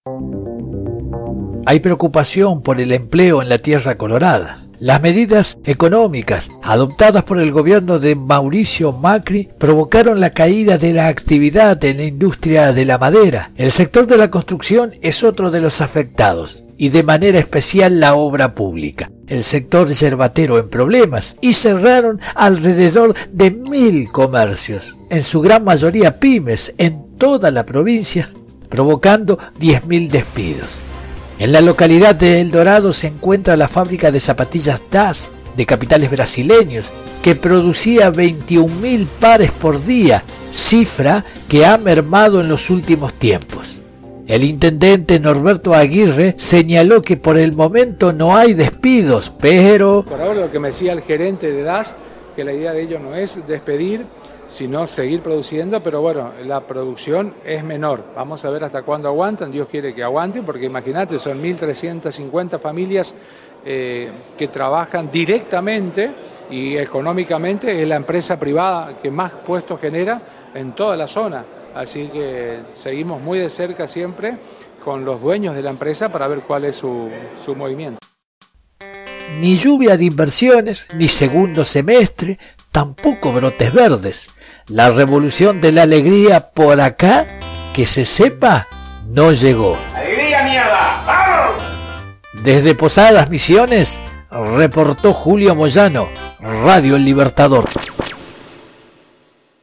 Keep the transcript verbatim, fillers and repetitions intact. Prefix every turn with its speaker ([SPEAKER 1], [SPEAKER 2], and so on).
[SPEAKER 1] Hay preocupación por el empleo en la Tierra Colorada. Las medidas económicas adoptadas por el gobierno de Mauricio Macri provocaron la caída de la actividad en la industria de la madera. El sector de la construcción es otro de los afectados, y de manera especial la obra pública. El sector yerbatero en problemas, y cerraron alrededor de mil comercios, en su gran mayoría pymes, en toda la provincia, provocando diez mil despidos. En la localidad de El Dorado se encuentra la fábrica de zapatillas D A S de capitales brasileños, que producía veintiún mil pares por día, cifra que ha mermado en los últimos tiempos. El intendente Norberto Aguirre señaló que por el momento no hay despidos, pero...
[SPEAKER 2] Por ahora lo que me decía el gerente de D A S, que la idea de ellos no es despedir, sino seguir produciendo, pero bueno, la producción es menor. Vamos a ver hasta cuándo aguantan, Dios quiere que aguanten, porque imagínate, son mil trescientas cincuenta familias eh, que trabajan directamente y económicamente es la empresa privada que más puestos genera en toda la zona. Así que seguimos muy de cerca siempre con los dueños de la empresa para ver cuál es su, su movimiento.
[SPEAKER 1] Ni lluvia de inversiones, ni segundo semestre, tampoco brotes verdes. La revolución de la alegría por acá, que se sepa, no llegó.
[SPEAKER 3] ¡Alegría, mierda! ¡Vamos!
[SPEAKER 1] Desde Posadas Misiones, reportó Julio Moyano, Radio El Libertador.